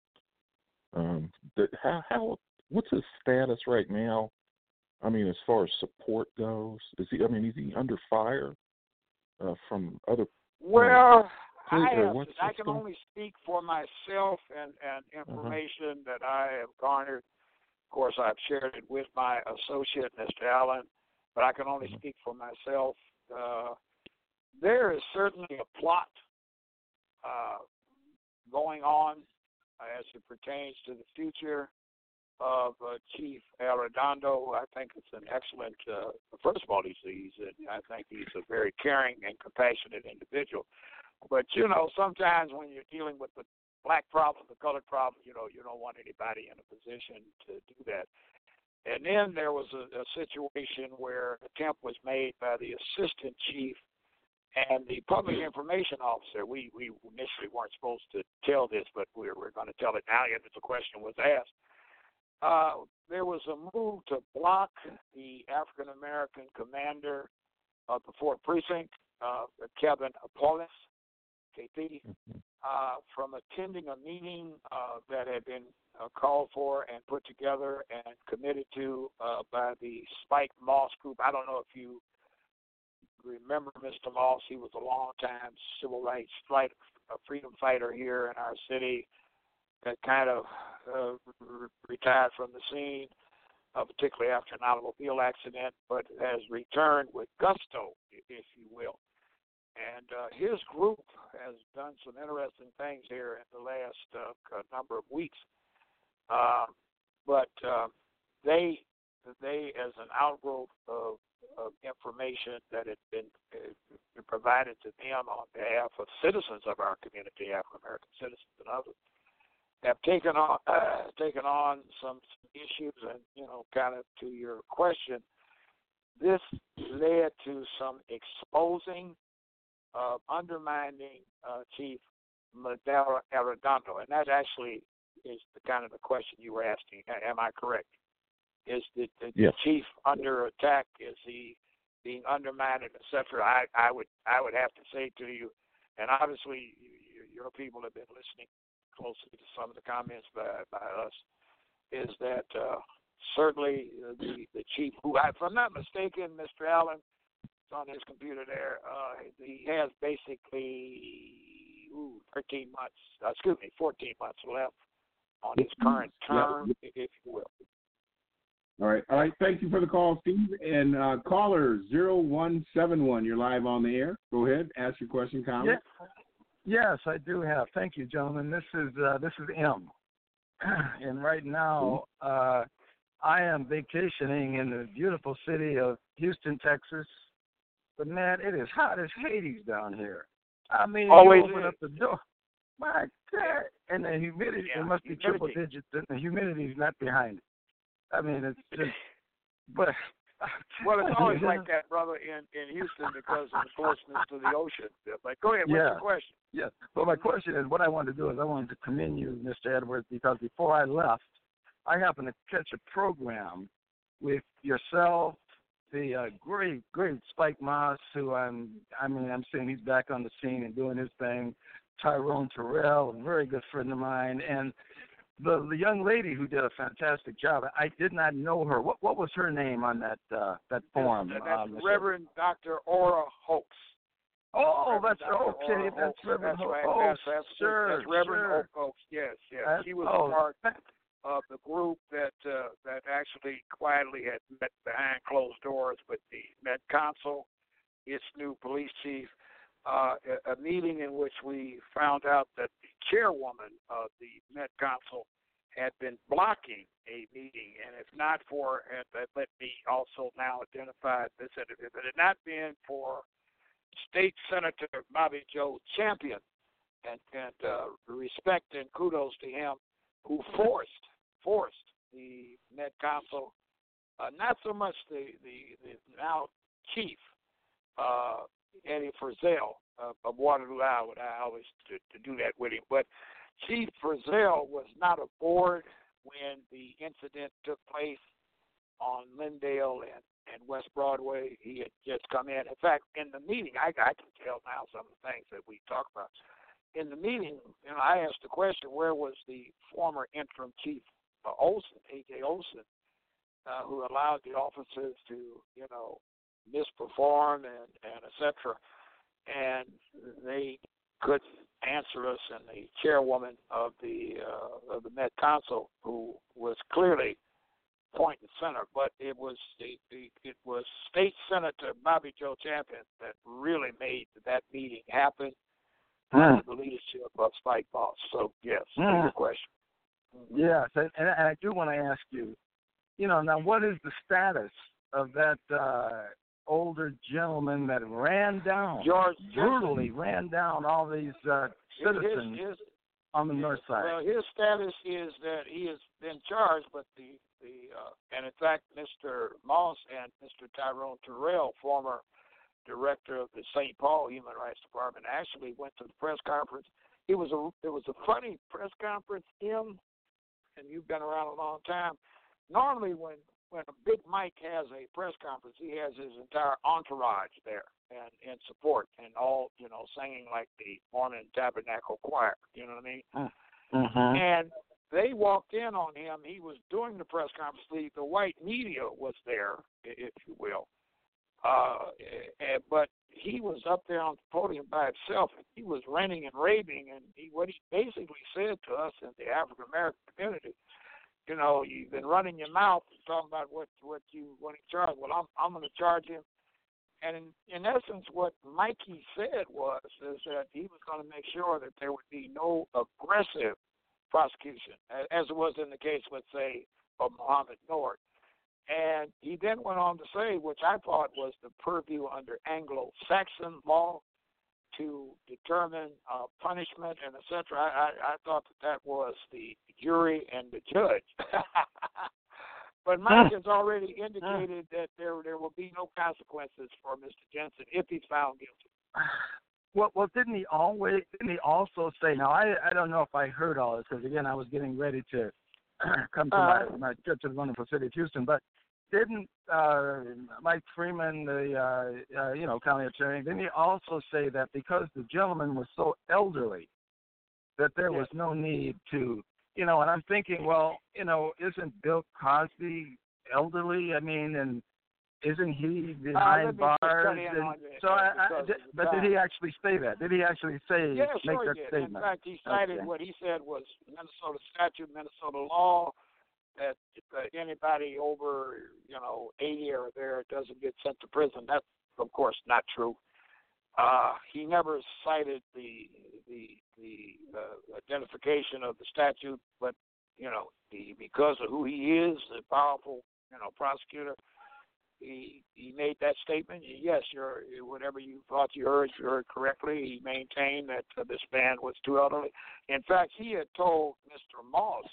um, that. How, how what's his status right now? I mean, as far as support goes, is he? I mean, is he under fire uh, from other? Well, uh, I, have, I can only speak for myself and, and information uh-huh. that I have garnered. Of course, I've shared it with my associate, Mister Allen, but I can only uh-huh. speak for myself. Uh, there is certainly a plot uh, going on as it pertains to the future of uh, Chief Arredondo. I think it's an excellent, uh, first of all, he's, he's a, I think he's a very caring and compassionate individual. But, you know, sometimes when you're dealing with the black problem, the colored problem, you know, you don't want anybody in a position to do that. And then there was a, a situation where an attempt was made by the assistant chief and the public information officer. We we initially weren't supposed to tell this, but we're, we're going to tell it now if the question was asked. Uh, there was a move to block the African-American commander of the fourth Precinct, uh, Kevin Apollos, K P, uh, from attending a meeting uh, that had been uh, called for and put together and committed to uh, by the Spike Moss Group. I don't know if you remember Mister Moss. He was a long-time civil rights fight, a freedom fighter here in our city that kind of uh, re- retired from the scene, uh, particularly after an automobile accident, but has returned with gusto, if you will. And uh, his group has done some interesting things here in the last uh, number of weeks. Uh, but uh, they, they, as an outgrowth of, of information that had been uh, provided to them on behalf of citizens of our community, African American citizens and others, have taken on uh, taken on some, some issues. And you know, kind of to your question, this led to some exposing. Of undermining uh, Chief Miguel Arredondo, and that actually is the kind of the question you were asking. Am I correct? Is the, the yes. chief under attack? Is he being undermined, et cetera? I, I would I would have to say to you and obviously you, your people have been listening closely to some of the comments by, by us, is that uh, certainly the, the chief, who, if I'm not mistaken, Mister Allen, it's on his computer there, uh, he has basically ooh, thirteen months, uh, excuse me, fourteen months left on his current term, yeah. if you will. All right. All right. Thank you for the call, Steve. And uh, caller zero one seven one, you're live on the air. Go ahead. Ask your question, comment. Yeah. Yes, I do have. Thank you, gentlemen. This is uh, this is M. And right now, uh, I am vacationing in the beautiful city of Houston, Texas. But, man, it is hot as Hades down here. I mean, Always you open is. up the door. My God. And the humidity, Yeah, it must be humidity. triple digits, and the humidity is not behind it. I mean, it's just, but. Well, it's always like that, brother, in, in Houston because of the closeness to the ocean. But go ahead, what's yeah. your question? Yeah. Well, my question is, what I wanted to do is I wanted to commend you, Mister Edwards, because before I left, I happened to catch a program with yourself, the uh, great, great Spike Moss, who I'm, I mean, I'm seeing he's back on the scene and doing his thing, Tyrone Terrell, a very good friend of mine, and the, the young lady who did a fantastic job. I did not know her. What what was her name on that uh, that form? That's, uh, that's Reverend Doctor Aura Hoax. Oh, Reverend that's Doctor okay. Aura That's Hoax. Reverend That's right. Hoax. That's, that's, sure, that's Reverend sure. Hoax. Yes, yes. That's, She was oh, a part of the group that uh, that actually quietly had met behind closed doors with the Met Council, its new police chief, uh, a, a meeting in which we found out that the chairwoman of the Met Council had been blocking a meeting, and if not for, and let me also now identify this, if it had not been for State Senator Bobby Joe Champion, and, and uh, respect and kudos to him, who forced forced the Met Council, uh, not so much the, the, the now chief, uh, Eddie Frizzell uh, of Waterloo, Iowa. I always to, to do that with him, but Chief Frizzell was not aboard when the incident took place on Lindale and, and West Broadway. He had just come in. In fact, in the meeting, I, I can tell now some of the things that we talked about. In the meeting, you know, I asked the question, where was the former interim chief, uh, Olson, A J Olson, uh, who allowed the officers to, you know, misperform and, and et cetera. And they couldn't answer us, and the chairwoman of the uh, of the Met Council, who was clearly point and center, but it was the, the it was State Senator Bobby Joe Champion that really made that meeting happen mm. under the leadership of Spike Moss. So yes, mm. your question. Yes, and, and I do want to ask you, you know, now what is the status of that uh, older gentleman that ran down, George brutally Jensen. ran down all these uh, citizens his, his, on the north side? Well, his status is that he has been charged, but the, the uh, and in fact, Mister Moss and Mister Tyrone Terrell, former director of the Saint Paul Human Rights Department, actually went to the press conference. It was a it was a funny press conference, Im, and you've been around a long time. Normally, when when a big Mike has a press conference, he has his entire entourage there and in support and all, you know, singing like the Mormon Tabernacle Choir. You know what I mean? Mm-hmm. And they walked in on him. He was doing the press conference. The, the white media was there, if you will. Uh, but he was up there on the podium by himself. He was ranting and raving, and he, what he basically said to us in the African American community, you know, you've been running your mouth and talking about what what you want to charge. Well, I'm I'm going to charge him. And in, in essence, what Mikey said was is that he was going to make sure that there would be no aggressive prosecution, as it was in the case, let's say, of Muhammad Nord. And he then went on to say, which I thought was the purview under Anglo-Saxon law to determine uh, punishment and et cetera. I, I, I thought that that was the jury and the judge. But Mike has already indicated that there there will be no consequences for Mister Jensen if he's found guilty. Well, well, didn't he always? Didn't he also say? Now, I I don't know if I heard all this because again, I was getting ready to come to uh, my my trip to the wonderful city of Houston. But didn't uh, Mike Freeman, the uh, uh, you know county attorney, didn't he also say that because the gentleman was so elderly, that there yes. was no need to, you know? And I'm thinking, well, you know, isn't Bill Cosby elderly? I mean, and isn't he behind uh, bars? And, so, I, I, did, but time. did he actually say that? Did he actually say yeah, make sure that he did. statement? In fact, he cited okay. what he said was Minnesota statute, Minnesota law, that uh, anybody over, you know, eighty or there doesn't get sent to prison. That's, of course, not true. Uh, he never cited the the the uh, identification of the statute, but you know, the, because of who he is, the powerful, you know, prosecutor, he he made that statement. Yes, you're whatever you thought you heard, you heard correctly. He maintained that uh, this man was too elderly. In fact, he had told Mister Moss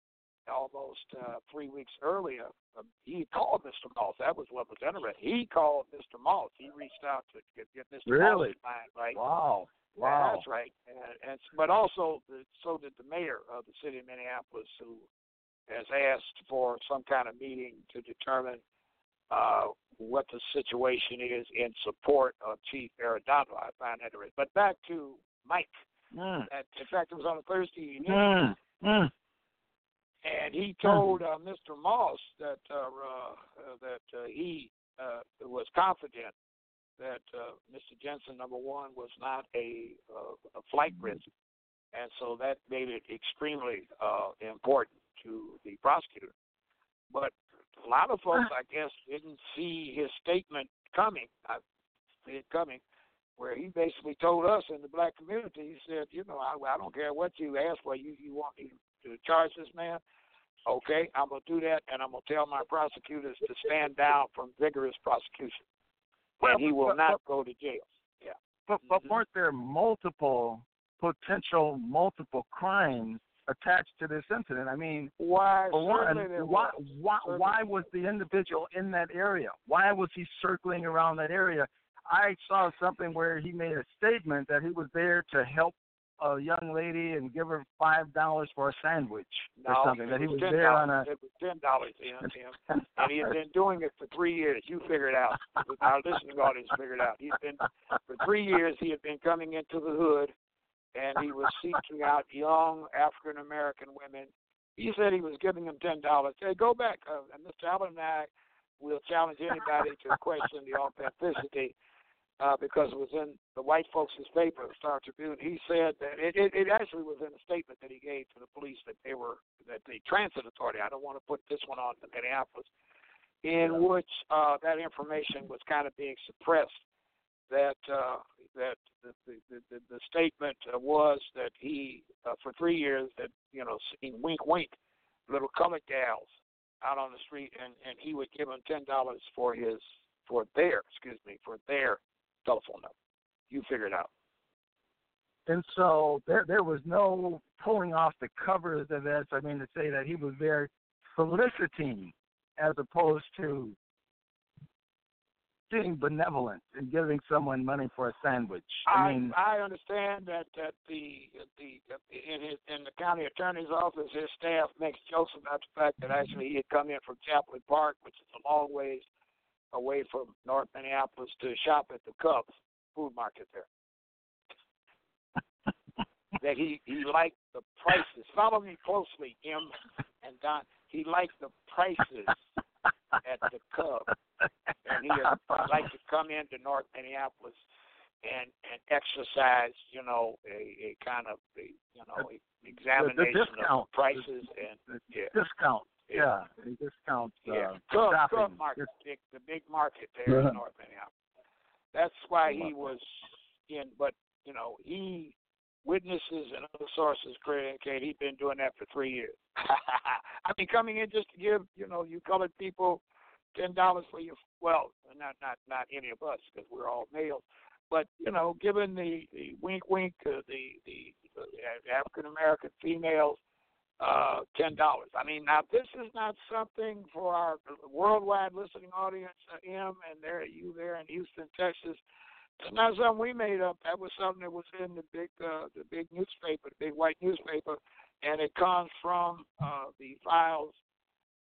almost uh, three weeks earlier. Uh, he called Mister Moss. That was what was interesting. He called Mister Moss. He reached out to get, get Mister Really? Moss' mind right. Wow. Yeah, Wow. that's right. And, and but also, the, so did the mayor of the city of Minneapolis, who has asked for some kind of meeting to determine uh, what the situation is in support of Chief Arredondo. I find that interesting. But back to Mike. Mm. That, in fact, it was on a Thursday evening. Mm. Mm. And he told uh, Mister Moss that uh, uh, that uh, he uh, was confident that uh, Mister Jensen, number one, was not a, uh, a flight risk, and so that made it extremely uh, important to the prosecutor. But a lot of folks, I guess, didn't see his statement coming. I see it coming, where he basically told us in the black community, he said, you know, I, I don't care what you ask for, you you want me to charge this man, okay, I'm going to do that, and I'm going to tell my prosecutors to stand down from vigorous prosecution. Well, and he will but, not but, go to jail. Yeah. But, but weren't there multiple, potential multiple crimes attached to this incident? I mean, why, for one, there why, was. why, why was the individual in that area? Why was he circling around that area? I saw something where he made a statement that he was there to help a young lady and give her five dollars for a sandwich or no, something. That he was ten dollars. there on a. It was ten dollars to him, Tim. And he had been doing it for three years. You figure it out. Our listening audience figured it out. He's been for three years. He had been coming into the hood, and he was seeking out young African American women. He said he was giving them ten dollars. Hey, go back, uh, and Mister Allen and I will challenge anybody to question the authenticity. Uh, because it was in the white folks' paper, the Star Tribune. He said that it, it, it actually was in a statement that he gave to the police that they were, that the transit authority, I don't want to put this one on to Minneapolis, in yeah. which uh, that information was kind of being suppressed. That uh, that the, the, the, the statement was that he, uh, for three years, that, you know, seen wink, wink, little colored gals out on the street, and, and he would give them ten dollars for his, for their, excuse me, for their telephone number. You figure it out. And so there there was no pulling off the covers of this. I mean, to say that he was there soliciting as opposed to being benevolent and giving someone money for a sandwich. I, I mean, I understand that, that the the in his in the county attorney's office, his staff makes jokes about the fact that actually he had come in from Chaplin Park, which is a long ways away from North Minneapolis, to shop at the Cubs food market there. That he, he liked the prices. Follow me closely, Em and Don. He liked the prices at the Cubs. And he would like to come into North Minneapolis and, and exercise, you know, a, a kind of, a, you know, a examination the, the of prices the, and the yeah. discount. Yeah, the discount. Yeah, uh, Cub, shopping. Cub market, big, the big market there in North Minneapolis. That's why he was in, but, you know, he, witnesses and other sources indicate he'd been doing that for three years. I mean, coming in just to give, you know, you colored people ten dollars for your, well, not not not any of us because we're all males, but, you know, giving the, the wink wink to the, the, the African American females uh, ten dollars. I mean, now this is not something for our worldwide listening audience, uh, M, and there you there in Houston, Texas. It's not something we made up. That was something that was in the big, uh, the big newspaper, the big white newspaper, and it comes from uh, the files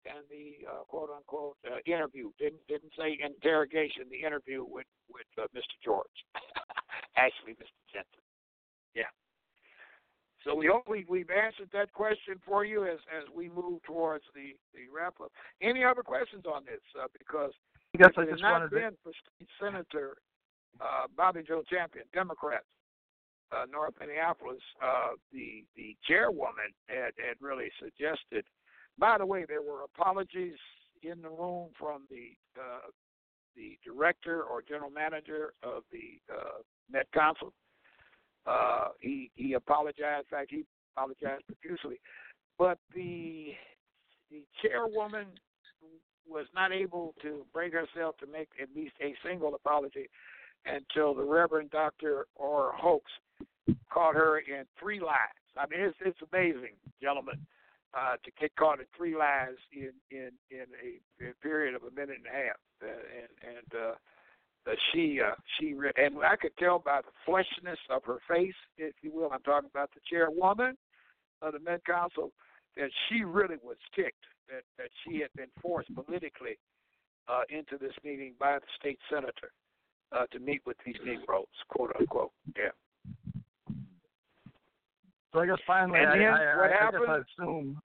and the uh, quote unquote uh, interview. Didn't didn't say interrogation. The interview with with uh, Mister George, actually Mister Jensen. Yeah. So we hope we, we've answered that question for you as as we move towards the, the wrap up. Any other questions on this? Uh, because I guess if I it just had not wanted been to. for State Senator uh, Bobby Joe Champion, Democrat, uh, North Minneapolis, uh, the the chairwoman had, had really suggested. By the way, there were apologies in the room from the uh, the director or general manager of the uh, Met Council. Uh, he he apologized. In fact, he apologized profusely. But the the chairwoman was not able to bring herself to make at least a single apology until the Reverend Doctor Orr Hoax caught her in three lies. I mean, it's it's amazing, gentlemen, uh, to get caught in three lies in in in a, a period of a minute and a half, uh, and and. Uh, Uh, she, uh, she, re- and I could tell by the fleshiness of her face, if you will. I'm talking about the chairwoman of the Met Council, that she really was ticked that, that she had been forced politically uh, into this meeting by the state senator uh, to meet with these Negroes, quote unquote. Yeah. So I guess finally, And I, then I, what I, I happened? guess I assume.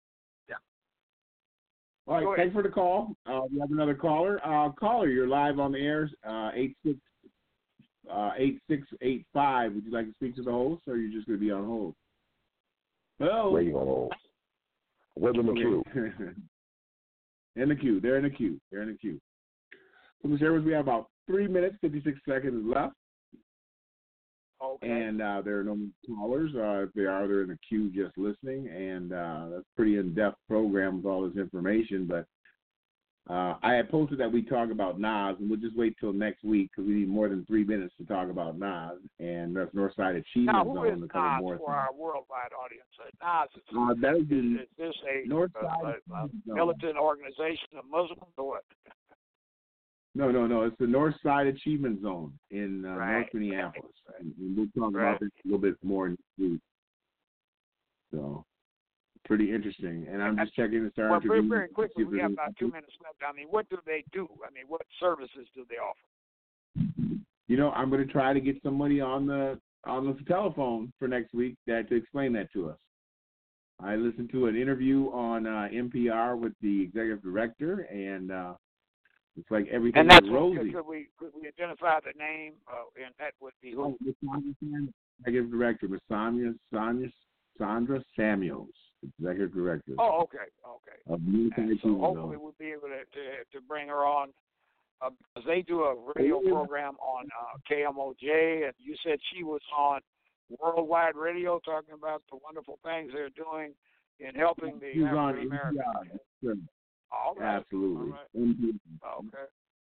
All right, Go ahead. thanks for the call. Uh, we have another caller. Uh, caller, you're live on the air. Uh, eight six uh, eight six eight five. Would you like to speak to the host, or are you just going to be on hold? Hello. Where you on hold? Where's in the queue? In the queue. They're in the queue. They're in the queue. So, Mister Edwards, we have about three minutes, fifty-six seconds left. Okay. And uh, there are no callers. Uh, if they are, they're in the queue just listening. And uh, that's a pretty in-depth program with all this information. But uh, I had posted that we talk about Nas, and we'll just wait till next week because we need more than three minutes to talk about Nas. And that's Northside Achievement Now, who Zone. is to cover Nas more for our worldwide audience? Uh, Nas, is, uh, that would be is, is this a, Northside a, a, a Achievement Zone. militant organization of Muslims or what? No, no, no. It's the Northside Achievement Zone in uh, Right. North Minneapolis. Right. And we'll talk Right. about this a little bit more next week. So, pretty interesting. And I'm just checking the start. Well, very, very quickly, we have about two minutes left. I mean, what do they do? I mean, what services do they offer? You know, I'm going to try to get somebody on the on the telephone for next week that to explain that to us. I listened to an interview on uh, N P R with the executive director, and uh, it's like everything And that's is what, rosy. could we could we identify the name? Uh, and that would be who? Oh, Miss Sandra Samuels, executive director, Miss Sonia, Sonia, Sandra Samuels, executive director Oh, okay, okay. of New And so hopefully we'll be able to to, to bring her on uh, because they do a radio program on uh, K M O J, and you said she was on Worldwide Radio talking about the wonderful things they're doing in helping the She's on African American. N P R. Sure. All right. Absolutely. All right. N P R. Okay.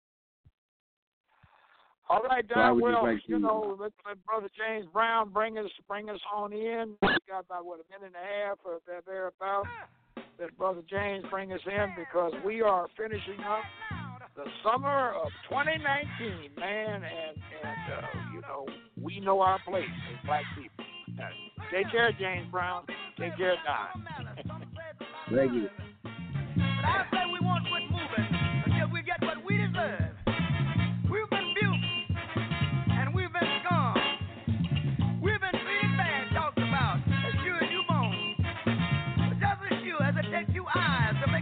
All right, So I Don. would just Well, like you to- know, let, let Brother James Brown bring us bring us on in. We got about what a minute and a half or there thereabouts. Let Brother James bring us in because we are finishing up the summer of twenty nineteen, man, and and uh, you know we know our place as black people. Uh, take care, James Brown. Take care, Don. Thank you. But I say we won't quit moving until we get what we deserve. We've been abused and we've been scorned. We've been treated bad, talked about as sure as you moan. But just as sure as it takes you eyes to